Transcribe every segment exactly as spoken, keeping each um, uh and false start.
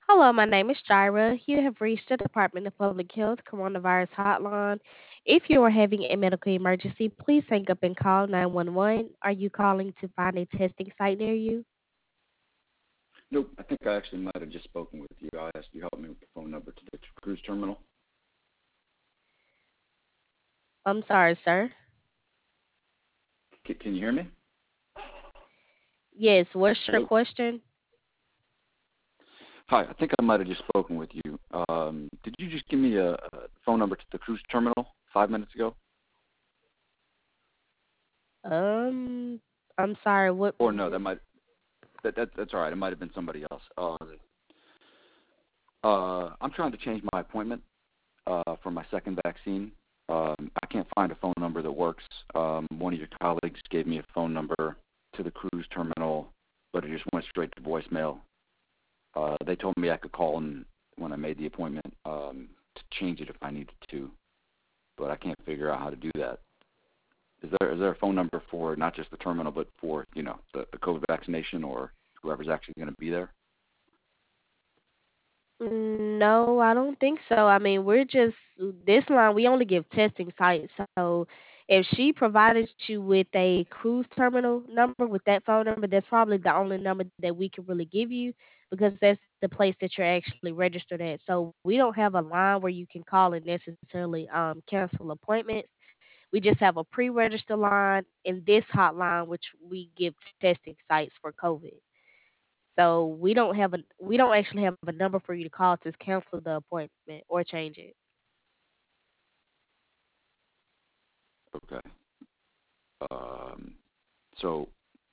Hello, my name is Jira. You have reached the Department of Public Health Coronavirus Hotline. If you are having a medical emergency, please hang up and call nine one one. Are you calling to find a testing site near you? Nope. I think I actually might have just spoken with you. I asked you to help me with the phone number to the cruise terminal. I'm sorry, sir. C- can you hear me? Yes, what's your Hello? question? Hi. I think I might have just spoken with you. Um, did you just give me a, a phone number to the cruise terminal five minutes ago? Um, I'm sorry, what Or no, that might that, that that's all right. It might have been somebody else. Uh, uh, I'm trying to change my appointment uh, for my second vaccine. Um, I can't find a phone number that works. Um, one of your colleagues gave me a phone number to the cruise terminal, but it just went straight to voicemail. Uh, they told me I could call in when I made the appointment um, to change it if I needed to, but I can't figure out how to do that. Is there is there a phone number for not just the terminal, but for you know the, the COVID vaccination or whoever's actually going to be there? Mm, No, I don't think so. I mean, we're just this line. We only give testing sites. So, if she provided you with a cruise terminal number with that phone number, that's probably the only number that we can really give you because that's the place that you're actually registered at. So, we don't have a line where you can call and necessarily um, cancel appointments. We just have a pre-register line and this hotline, which we give testing sites for COVID. So we don't have a we don't actually have a number for you to call to cancel the appointment or change it. Okay. Um, so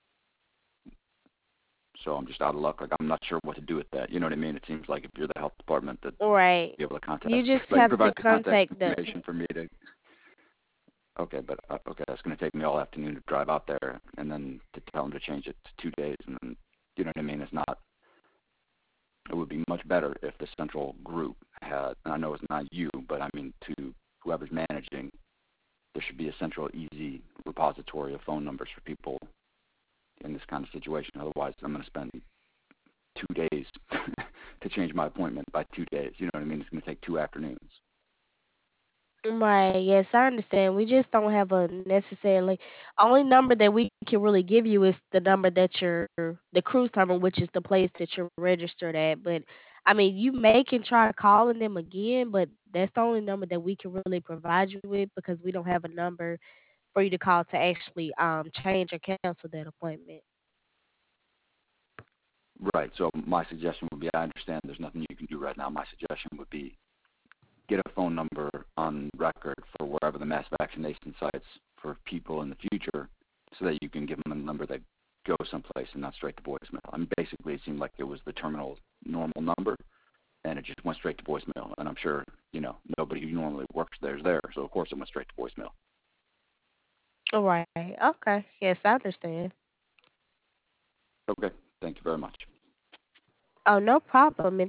so I'm just out of luck. Like I'm not sure what to do with that. You know what I mean? It seems like if you're the health department, that Right. be able to You contact, just like have to provide the contact contact the information for me to. Okay, but uh, okay, that's going to take me all afternoon to drive out there, and then to tell them to change it to two days, and then you know what I mean. It's not. It would be much better if the central group had. And I know it's not you, but I mean to whoever's managing. There should be a central, easy repository of phone numbers for people in this kind of situation. Otherwise, I'm going to spend two days to change my appointment by two days. You know what I mean? It's going to take two afternoons. right. Yes, I understand. We just don't have a necessarily only number that we can really give you is the number that you're the cruise terminal, which is the place that you're registered at. But I mean, you may can try calling them again, but that's the only number that we can really provide you with because we don't have a number for you to call to actually um change or cancel that appointment. Right. So my suggestion would be, I understand there's nothing you can do right now. My suggestion would be get a phone number on record for wherever the mass vaccination sites for people in the future, so that you can give them a number that goes someplace and not straight to voicemail. I mean, basically, it seemed like it was the terminal's normal number, and it just went straight to voicemail. And I'm sure you know nobody who normally works there is there, so of course it went straight to voicemail. All right. Okay. Yes, I understand. Okay. Thank you very much. Oh, no problem. And